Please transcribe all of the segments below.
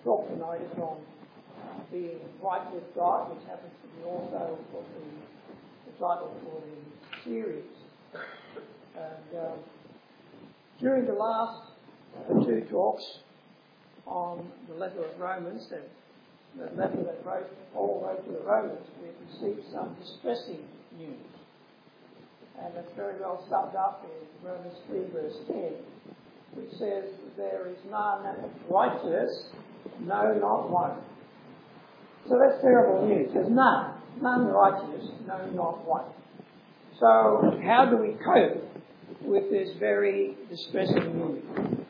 talk tonight is on being right with God, which happens to be also what the title for the series. And during the last two talks on the letter of Romans, the letter that Paul wrote to the Romans, we received some distressing news. And that's very well summed up in Romans 3 verse 10, which says, "There is none righteous, no, not one." So that's terrible news. There's none righteous, no, not one. So how do we cope with this very distressing news?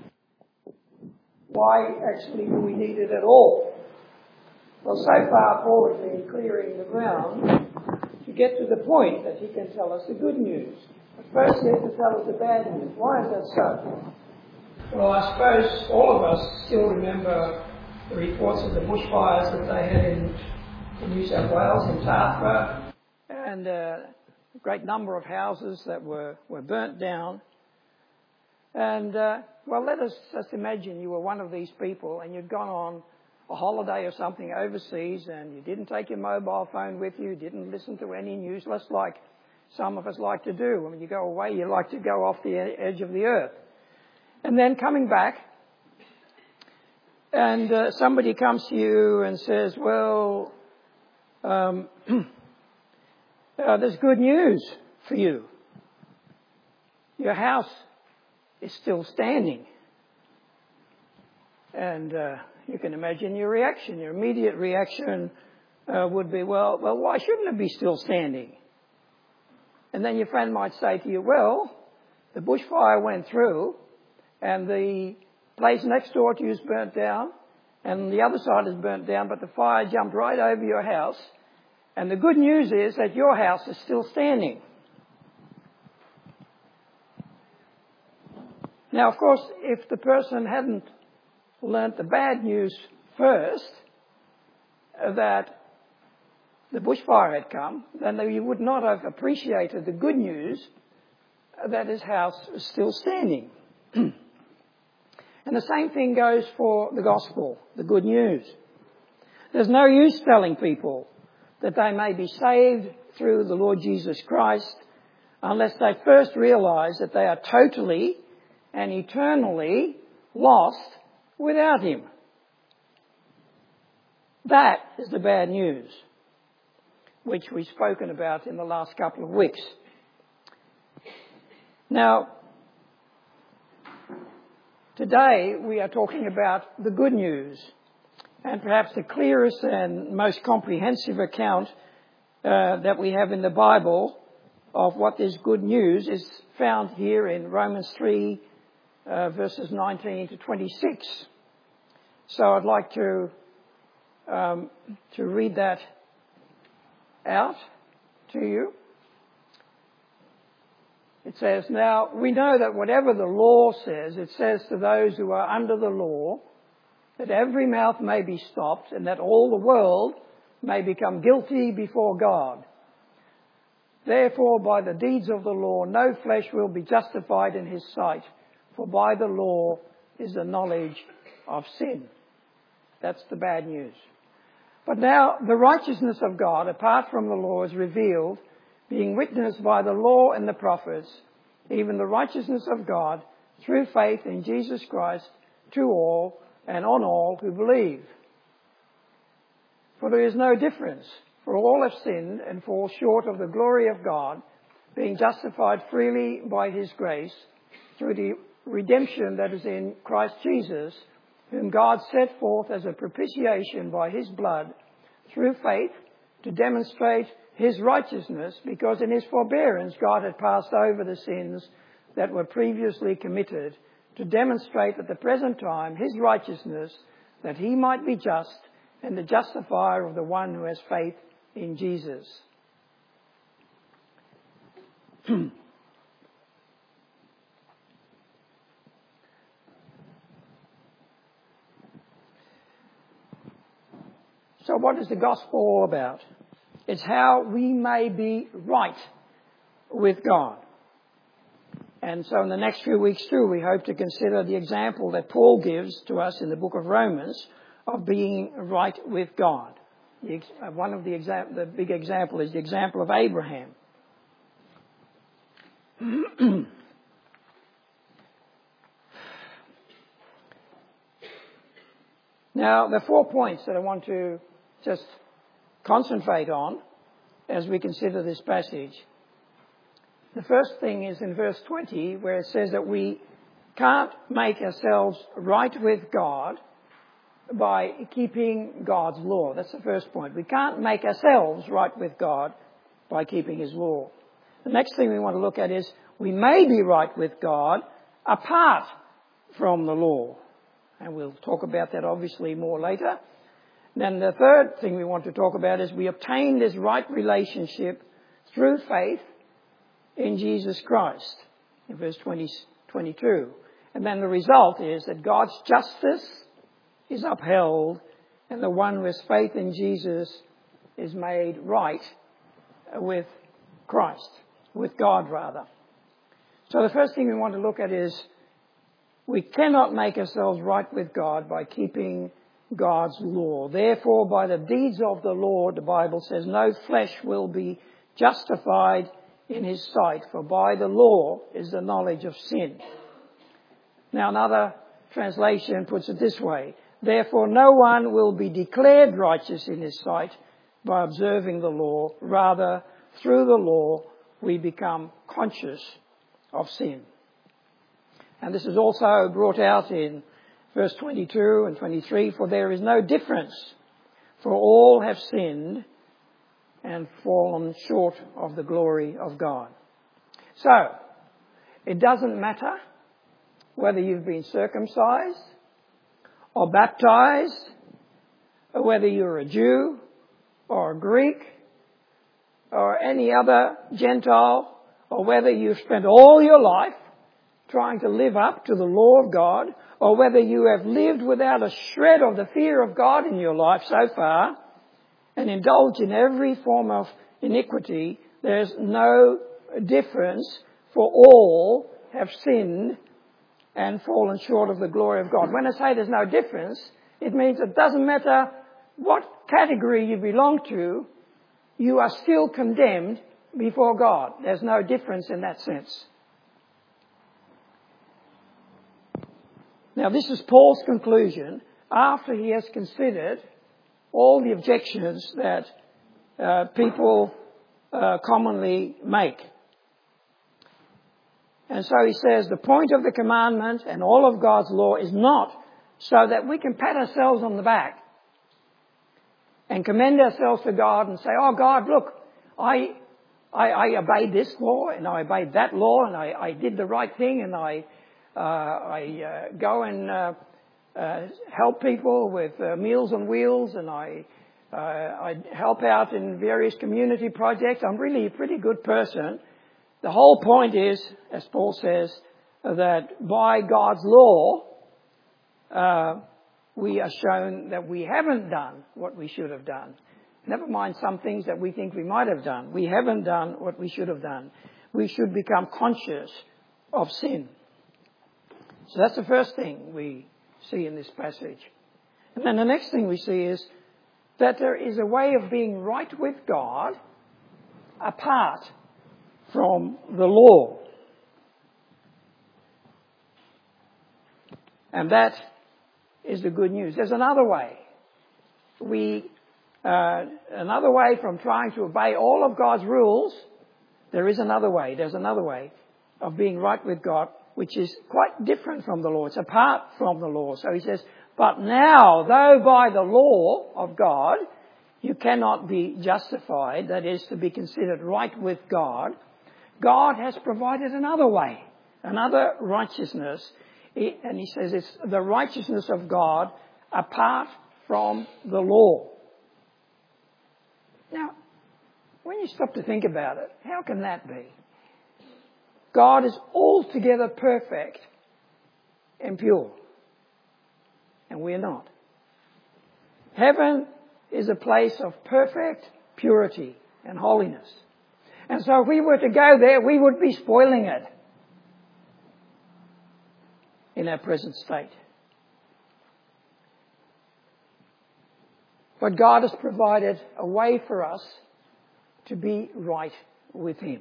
Why actually do we need it at all? Well, so far Paul has been clearing the ground to get to the point that he can tell us the good news. But first he has to tell us the bad news. Why is that so? Well, I suppose all of us still remember the reports of the bushfires that they had in New South Wales, in Tathra, and a great number of houses that were burnt down. And, well, let us just imagine you were one of these people and you'd gone on a holiday or something overseas and you didn't take your mobile phone with you, didn't listen to any news, less like some of us like to do. When you go away, you like to go off the edge of the earth. And then coming back, and somebody comes to you and says, well, there's good news for you. Your house is still standing. And you can imagine your reaction. Your immediate reaction would be, well, why shouldn't it be still standing? And then your friend might say to you, well, the bushfire went through and the place next door to you is burnt down and the other side is burnt down, but the fire jumped right over your house. And the good news is that your house is still standing. Now, of course, if the person hadn't learnt the bad news first, that the bushfire had come, then he would not have appreciated the good news that his house is still standing. And the same thing goes for the gospel, the good news. There's no use telling people that they may be saved through the Lord Jesus Christ unless they first realise that they are totally and eternally lost without Him. That is the bad news, which we've spoken about in the last couple of weeks. Now, today we are talking about the good news, and perhaps the clearest and most comprehensive account that we have in the Bible of what this good news is found here in Romans 3 verses 19 to 26. So I'd like to read that out to you. It says, "Now we know that whatever the law says, it says to those who are under the law, that every mouth may be stopped and that all the world may become guilty before God. Therefore, by the deeds of the law, no flesh will be justified in His sight, for by the law is the knowledge of sin." That's the bad news. "But now the righteousness of God, apart from the law, is revealed, being witnessed by the law and the prophets, even the righteousness of God through faith in Jesus Christ to all and on all who believe. For there is no difference, for all have sinned and fall short of the glory of God, being justified freely by His grace through the redemption that is in Christ Jesus, whom God set forth as a propitiation by His blood through faith to demonstrate His righteousness, because in His forbearance God had passed over the sins that were previously committed, to demonstrate at the present time His righteousness, that He might be just and the justifier of the one who has faith in Jesus." So what is the gospel all about? It's how we may be right with God. And so in the next few weeks too, we hope to consider the example that Paul gives to us in the book of Romans of being right with God. The big example is the example of Abraham. Now, there are 4 points that I want to just concentrate on as we consider this passage. The first thing is in verse 20, where it says that we can't make ourselves right with God by keeping God's law. That's the first point. We can't make ourselves right with God by keeping His law. The next thing we want to look at is we may be right with God apart from the law. And we'll talk about that obviously more later. Then the third thing we want to talk about is we obtain this right relationship through faith in Jesus Christ, in verse 22. And then the result is that God's justice is upheld and the one with faith in Jesus is made right with Christ, with God rather. So the first thing we want to look at is we cannot make ourselves right with God by keeping God's law. Therefore, by the deeds of the law, the Bible says, no flesh will be justified in His sight, for by the law is the knowledge of sin. Now, another translation puts it this way: therefore, no one will be declared righteous in His sight by observing the law. Rather, through the law, we become conscious of sin. And this is also brought out in verse 22 and 23, for there is no difference, for all have sinned and fallen short of the glory of God. So, it doesn't matter whether you've been circumcised or baptized, or whether you're a Jew or a Greek or any other Gentile, or whether you've spent all your life trying to live up to the law of God, or whether you have lived without a shred of the fear of God in your life so far and indulged in every form of iniquity, there's no difference, for all have sinned and fallen short of the glory of God. When I say there's no difference, it means it doesn't matter what category you belong to, you are still condemned before God. There's no difference in that sense. Now, this is Paul's conclusion after he has considered all the objections that people commonly make. And so he says, the point of the commandment and all of God's law is not so that we can pat ourselves on the back and commend ourselves to God and say, oh God, look, I obeyed this law and I obeyed that law and I did the right thing and I go and help people with Meals on Wheels and I help out in various community projects. I'm really a pretty good person. The whole point is, as Paul says, that by God's law, we are shown that we haven't done what we should have done. Never mind some things that we think we might have done. We haven't done what we should have done. We should become conscious of sin. So that's the first thing we see in this passage. And then the next thing we see is that there is a way of being right with God apart from the law. And that is the good news. There's another way. Another way from trying to obey all of God's rules, there is another way. There's another way of being right with God, which is quite different from the law. It's apart from the law. So he says, but now, though by the law of God, you cannot be justified, that is, to be considered right with God, God has provided another way, another righteousness. And he says it's the righteousness of God apart from the law. Now, when you stop to think about it, how can that be? God is altogether perfect and pure, and we're not. Heaven is a place of perfect purity and holiness. And so if we were to go there, we would be spoiling it in our present state. But God has provided a way for us to be right with Him.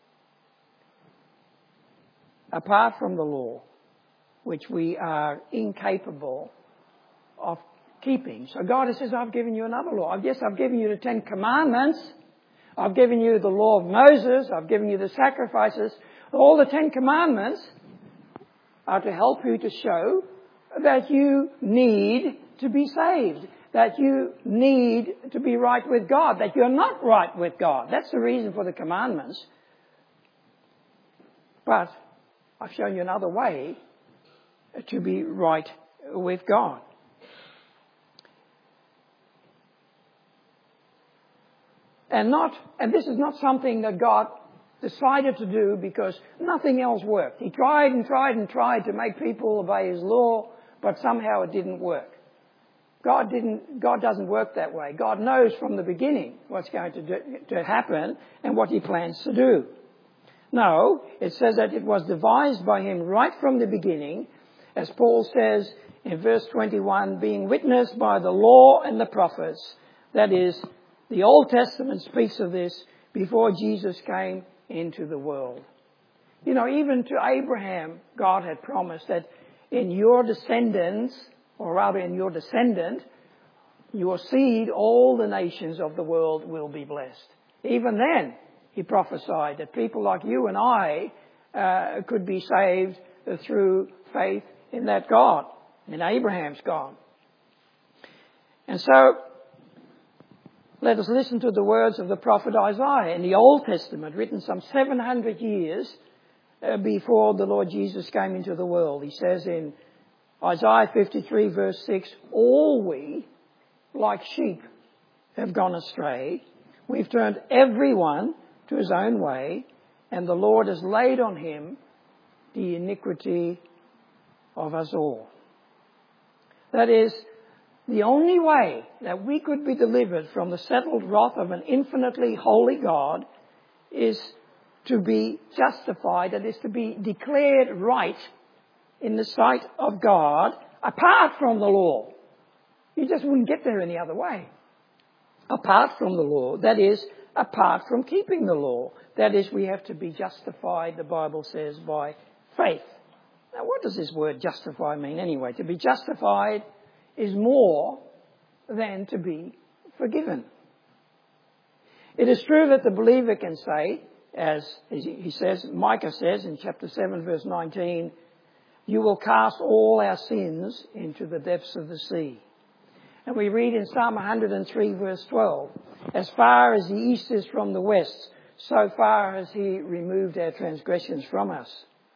Apart from the law, which we are incapable of keeping. So God says, I've given you another law. I've given you the 10 Commandments. I've given you the law of Moses. I've given you the sacrifices. All the 10 Commandments are to help you to show that you need to be saved, that you need to be right with God, that you're not right with God. That's the reason for the commandments. But I've shown you another way to be right with God. And this is not something that God decided to do because nothing else worked. He tried and tried and tried to make people obey His law, but somehow it didn't work. God doesn't work that way. God knows from the beginning what's going to happen and what He plans to do. No, it says that it was devised by Him right from the beginning, as Paul says in verse 21, being witnessed by the law and the prophets. That is, the Old Testament speaks of this before Jesus came into the world. You know, even to Abraham, God had promised that in your descendants, or rather in your descendant, your seed, all the nations of the world will be blessed. Even then, He prophesied that people like you and I could be saved through faith in that God, in Abraham's God. And so, let us listen to the words of the prophet Isaiah in the Old Testament, written some 700 years before the Lord Jesus came into the world. He says in Isaiah 53 verse 6, all we, like sheep, have gone astray. We've turned everyone to his own way, and the Lord has laid on Him the iniquity of us all. That is, the only way that we could be delivered from the settled wrath of an infinitely holy God is to be justified, that is to be declared right in the sight of God apart from the law. You just wouldn't get there any other way. Apart from the law, that is, apart from keeping the law. That is, we have to be justified, the Bible says, by faith. Now, what does this word justify mean anyway? To be justified is more than to be forgiven. It is true that the believer can say, as he says, Micah says in chapter 7 verse 19, you will cast all our sins into the depths of the sea. And we read in Psalm 103 verse 12, as far as the east is from the west, so far has He removed our transgressions from us.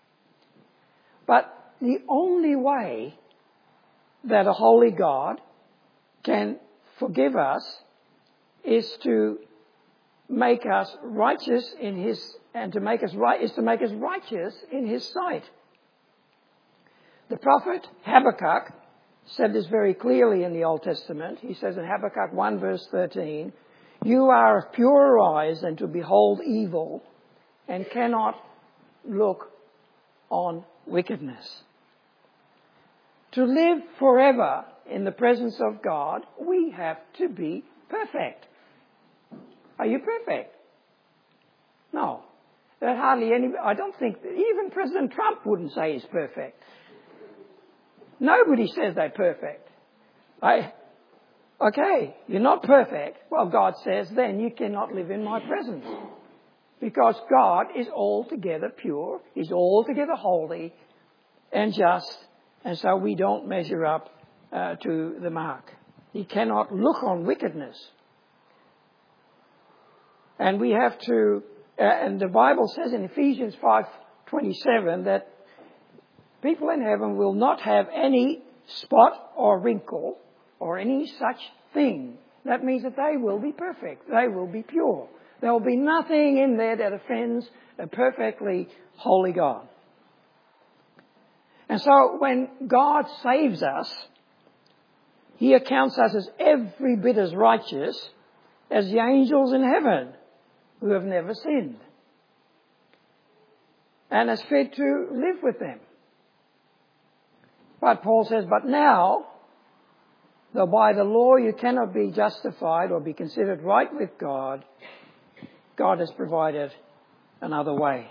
But the only way that a holy God can forgive us is to make us righteous in His, and to make us righteous in His sight. The prophet Habakkuk said this very clearly in the Old Testament. He says in Habakkuk 1 verse 13, you are of purer eyes than to behold evil, and cannot look on wickedness. To live forever in the presence of God, we have to be perfect. Are you perfect? No. I don't think, even President Trump wouldn't say he's perfect. Nobody says they're perfect. Okay, you're not perfect. Well, God says then you cannot live in my presence. Because God is altogether pure, He's altogether holy and just, and so we don't measure up to the mark. He cannot look on wickedness. And we have to, and the Bible says in Ephesians 5:27 that people in heaven will not have any spot or wrinkle or any such thing. That means that they will be perfect. They will be pure. There will be nothing in there that offends a perfectly holy God. And so when God saves us, He accounts us as every bit as righteous as the angels in heaven who have never sinned, and as fit to live with them. But Paul says, but now though by the law you cannot be justified or be considered right with God, God has provided another way.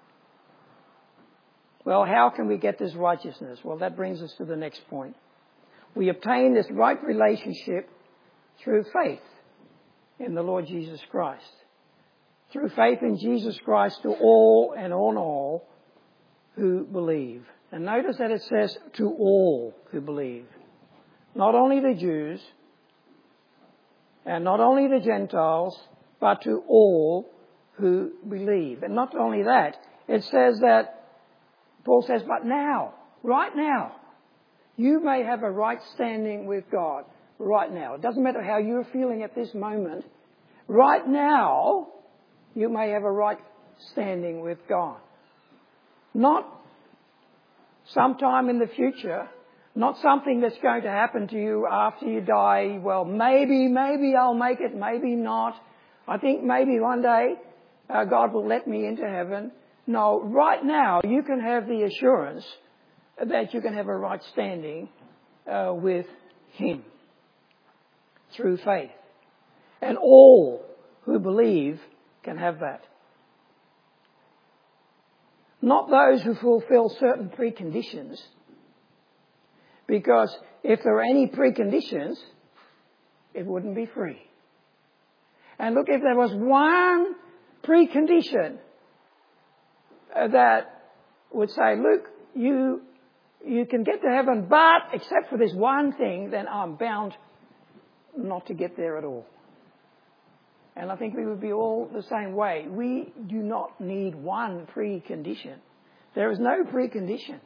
Well, how can we get this righteousness? Well, that brings us to the next point. We obtain this right relationship through faith in the Lord Jesus Christ. Through faith in Jesus Christ to all and on all who believe. And notice that it says to all who believe. Not only the Jews and not only the Gentiles, but to all who believe. And not only that, it says that, Paul says, but now, right now, you may have a right standing with God. Right now. It doesn't matter how you're feeling at this moment. Right now, you may have a right standing with God. Not sometime in the future. Not something that's going to happen to you after you die. Well, maybe I'll make it, maybe not. I think maybe one day God will let me into heaven. No, right now you can have the assurance that you can have a right standing with Him through faith. And all who believe can have that. Not those who fulfill certain preconditions. Because if there were any preconditions, it wouldn't be free. And look, if there was one precondition that would say, look, you can get to heaven, but except for this one thing, then I'm bound not to get there at all. And I think we would be all the same way. We do not need one precondition. There is no precondition.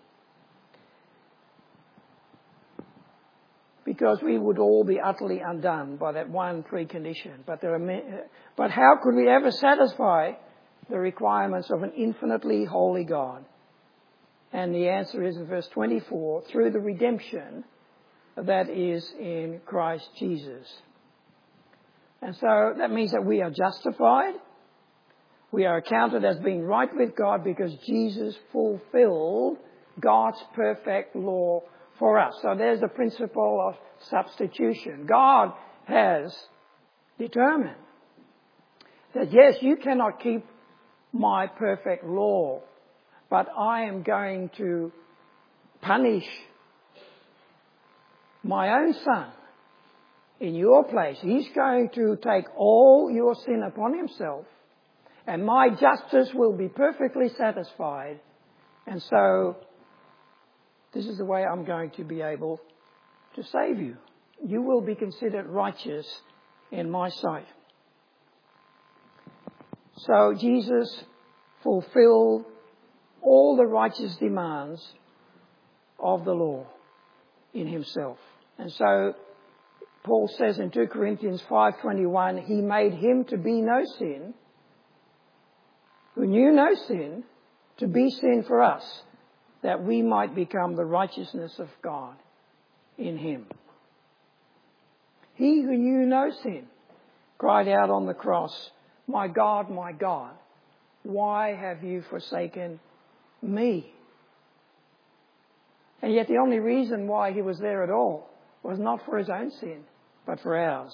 Because we would all be utterly undone by that one precondition. But how could we ever satisfy the requirements of an infinitely holy God? And the answer is in verse 24, through the redemption that is in Christ Jesus. And so that means that we are justified. We are accounted as being right with God because Jesus fulfilled God's perfect law for us. So there's the principle of substitution. God has determined that yes, you cannot keep my perfect law, but I am going to punish my own Son in your place. He's going to take all your sin upon Himself, and my justice will be perfectly satisfied. And so this is the way I'm going to be able to save you. You will be considered righteous in my sight. So Jesus fulfilled all the righteous demands of the law in Himself. And so Paul says in 2 Corinthians 5:21, He made Him to be no sin, who knew no sin, to be sin for us, that we might become the righteousness of God in Him. He who knew no sin cried out on the cross, my God, why have you forsaken me? And yet the only reason why He was there at all was not for His own sin, but for ours.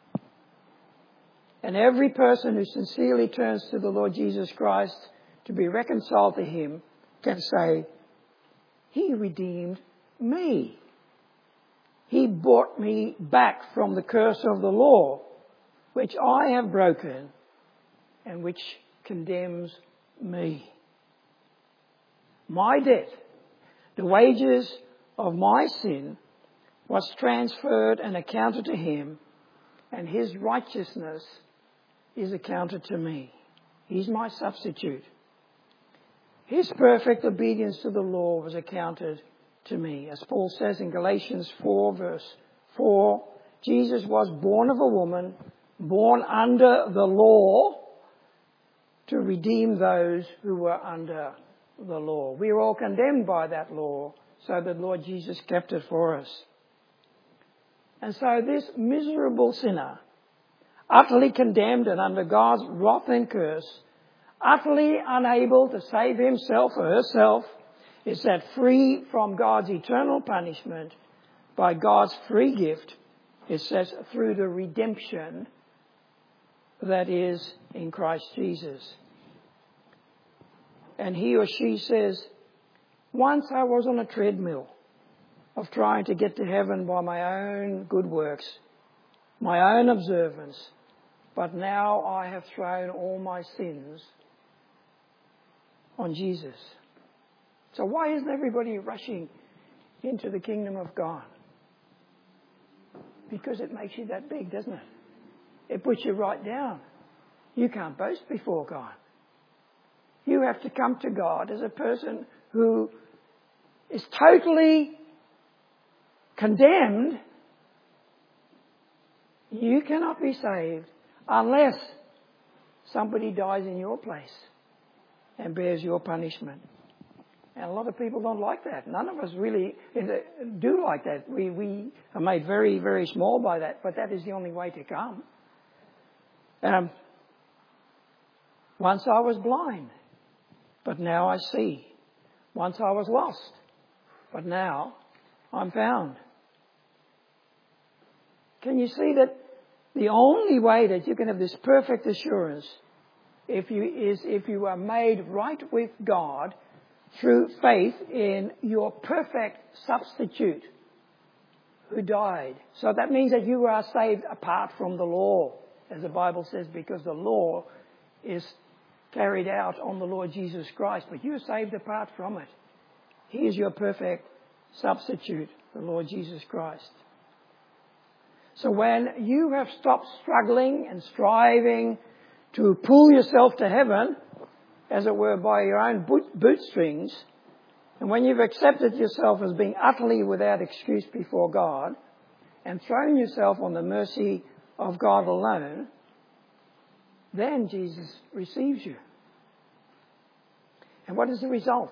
And every person who sincerely turns to the Lord Jesus Christ to be reconciled to Him can say, He redeemed me. He brought me back from the curse of the law, which I have broken and which condemns me. My debt, the wages of my sin, was transferred and accounted to Him, and His righteousness is accounted to me. He's my substitute. His perfect obedience to the law was accounted to me. As Paul says in Galatians 4 verse 4, Jesus was born of a woman, born under the law, to redeem those who were under the law. We were all condemned by that law, so the Lord Jesus kept it for us. And so this miserable sinner, utterly condemned and under God's wrath and curse, utterly unable to save himself or herself, is set free from God's eternal punishment by God's free gift It says through the redemption that is in Christ Jesus. And he or she says, once I was on a treadmill of trying to get to heaven by my own good works, my own observance, but now I have thrown all my sins on Jesus. So why isn't everybody rushing into the kingdom of God? Because it makes you that big, doesn't it? It puts you right down. You can't boast before God. You have to come to God as a person who is totally condemned. You cannot be saved unless somebody dies in your place and bears your punishment. And a lot of people don't like that. None of us really do like that. We are made very, very small by that, but that is the only way to come. Once I was blind, but now I see. Once I was lost, but now I'm found. Can you see that the only way that you can have this perfect assurance if you are made right with God through faith in your perfect substitute who died. So that means that you are saved apart from the law, as the Bible says, because the law is carried out on the Lord Jesus Christ, but you are saved apart from it. He is your perfect substitute, the Lord Jesus Christ. So when you have stopped struggling and striving to pull yourself to heaven, as it were, by your own bootstrings, and when you've accepted yourself as being utterly without excuse before God, and thrown yourself on the mercy of God alone, then Jesus receives you. And what is the result?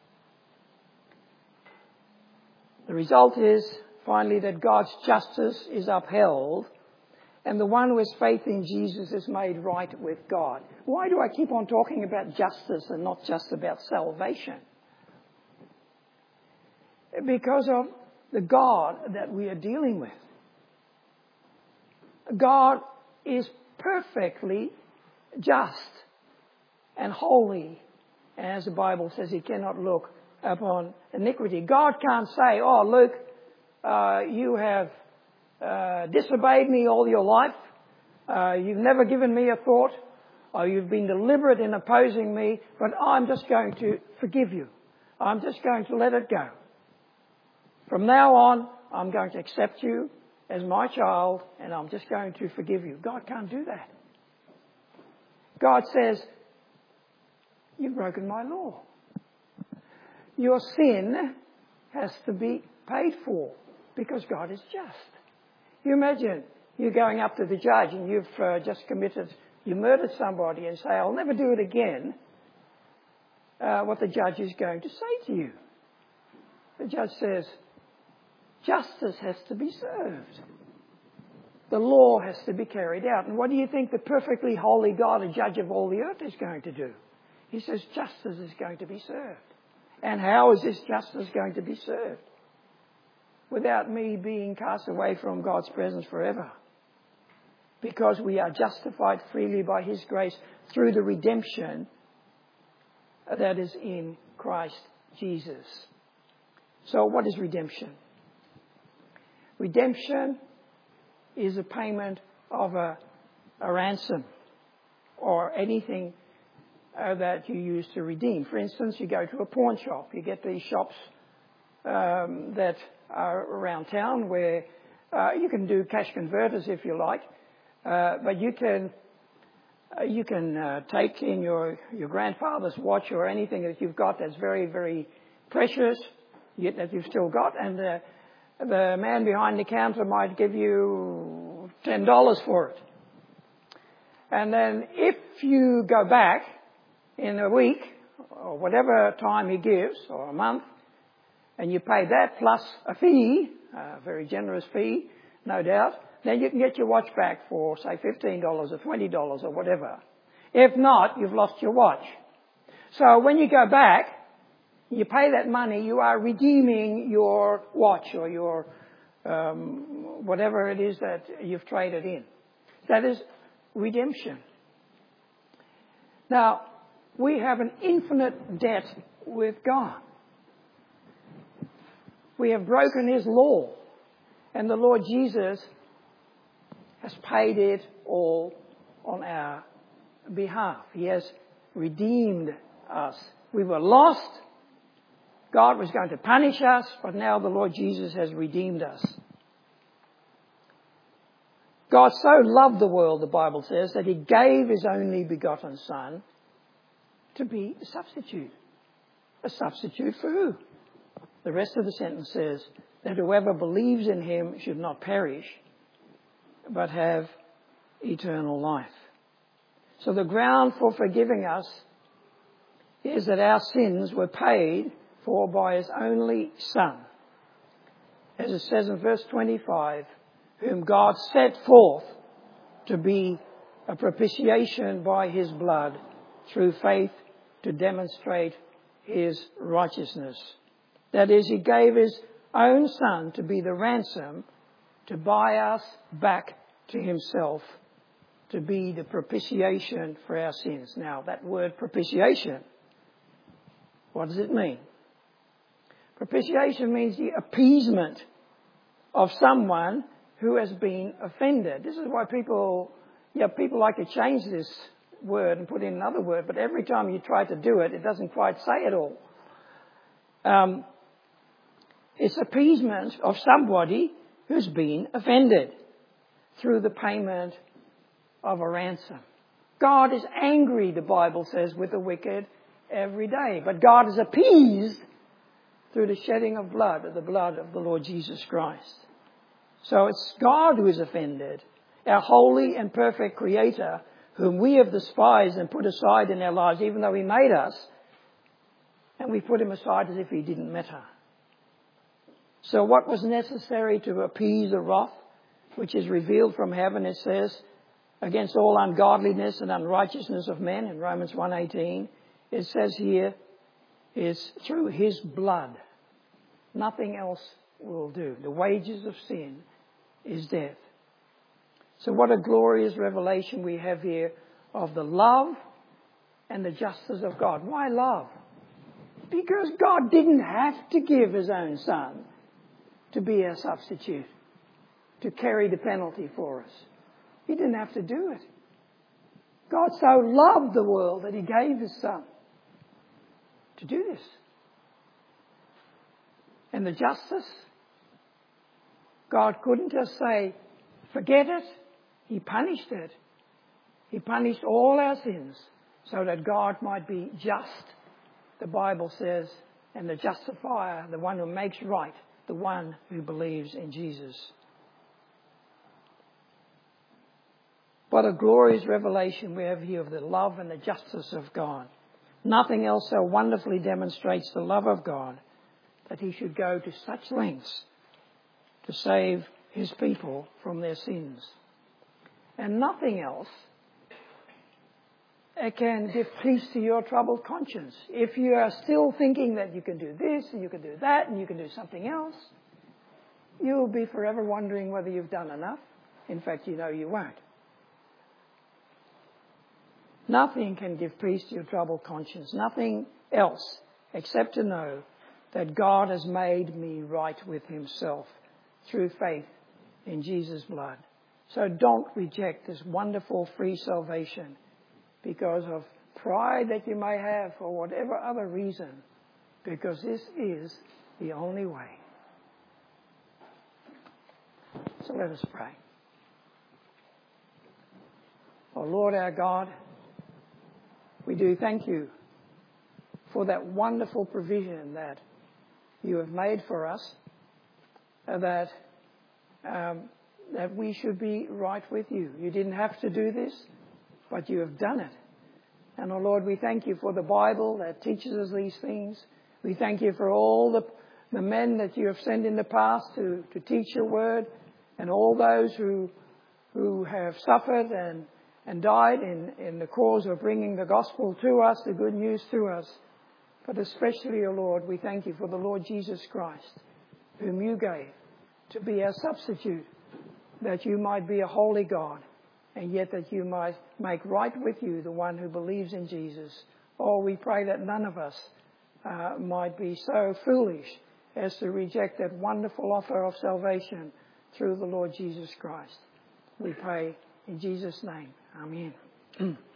The result is, finally, that God's justice is upheld and the one who has faith in Jesus is made right with God. Why do I keep on talking about justice and not just about salvation? Because of the God that we are dealing with. God is perfectly just and holy. And as the Bible says, he cannot look upon iniquity. God can't say, oh, Luke, you have disobeyed me all your life. You've never given me a thought. Or you've been deliberate in opposing me. But I'm just going to forgive you. I'm just going to let it go. From now on, I'm going to accept you as my child, and I'm just going to forgive you. God can't do that. God says, you've broken my law. Your sin has to be paid for because God is just. You imagine you going up to the judge and you've you murdered somebody and say, I'll never do it again. What the judge is going to say to you. The judge says, justice has to be served. The law has to be carried out. And what do you think the perfectly holy God, a judge of all the earth, is going to do? He says justice is going to be served. And how is this justice going to be served? Without me being cast away from God's presence forever. Because we are justified freely by his grace through the redemption that is in Christ Jesus. So what is redemption? Redemption is a payment of a ransom or anything that you use to redeem. For instance, you go to a pawn shop. You get these shops that are around town where you can do cash converters if you like, but you can take in your grandfather's watch or anything that you've got that's very, very precious, yet that you've still got, and the man behind the counter might give you $10 for it. And then if you go back in a week, or whatever time he gives, or a month, and you pay that plus a fee, a very generous fee, no doubt, then you can get your watch back for, say, $15 or $20 or whatever. If not, you've lost your watch. So when you go back, you pay that money, you are redeeming your watch or your whatever it is that you've traded in. That is redemption. Now, we have an infinite debt with God. We have broken His law, and the Lord Jesus has paid it all on our behalf. He has redeemed us. We were lost. God was going to punish us, but now the Lord Jesus has redeemed us. God so loved the world, the Bible says, that He gave His only begotten Son to be a substitute. A substitute for who? The rest of the sentence says that whoever believes in Him should not perish, but have eternal life. So the ground for forgiving us is that our sins were paid for by His only Son. As it says in verse 25, whom God set forth to be a propitiation by His blood through faith to demonstrate His righteousness. That is, He gave His own Son to be the ransom to buy us back to Himself, to be the propitiation for our sins. Now, that word propitiation, what does it mean? Propitiation means the appeasement of someone who has been offended. This is why people like to change this word and put in another word, but every time you try to do it, it doesn't quite say it all. It's appeasement of somebody who's been offended through the payment of a ransom. God is angry, the Bible says, with the wicked every day, but God is appeased through the shedding of blood, the blood of the Lord Jesus Christ. So it's God who is offended, our holy and perfect Creator, whom we have despised and put aside in our lives, even though He made us, and we put Him aside as if He didn't matter. So what was necessary to appease the wrath, which is revealed from heaven, it says, against all ungodliness and unrighteousness of men, in Romans 1:18, it says here, is through His blood. Nothing else will do. The wages of sin is death. So what a glorious revelation we have here of the love and the justice of God. Why love? Because God didn't have to give His own Son to be our substitute, to carry the penalty for us. He didn't have to do it. God so loved the world that He gave His Son to do this. And the justice, God couldn't just say, forget it. He punished it. He punished all our sins so that God might be just, the Bible says, and the justifier, the one who makes right, the one who believes in Jesus. What a glorious revelation we have here of the love and the justice of God. Nothing else so wonderfully demonstrates the love of God that He should go to such lengths to save His people from their sins. And nothing else can give peace to your troubled conscience. If you are still thinking that you can do this and you can do that and you can do something else, you will be forever wondering whether you've done enough. In fact, you know you won't. Nothing can give peace to your troubled conscience. Nothing else except to know that God has made me right with Himself through faith in Jesus' blood. So don't reject this wonderful free salvation because of pride that you may have or whatever other reason, because this is the only way. So let us pray. Oh Lord our God, we do thank You for that wonderful provision that You have made for us, that we should be right with You. You didn't have to do this, but You have done it. And, oh Lord, we thank You for the Bible that teaches us these things. We thank You for all the men that You have sent in the past to teach Your word, and all those who have suffered and died in the cause of bringing the gospel to us, the good news to us. But especially, O Lord, we thank You for the Lord Jesus Christ, whom You gave to be our substitute, that you might be a holy God, and yet that you might make right with you the one who believes in Jesus. Oh, we pray that none of us might be so foolish as to reject that wonderful offer of salvation through the Lord Jesus Christ. We pray in Jesus' name. Amen.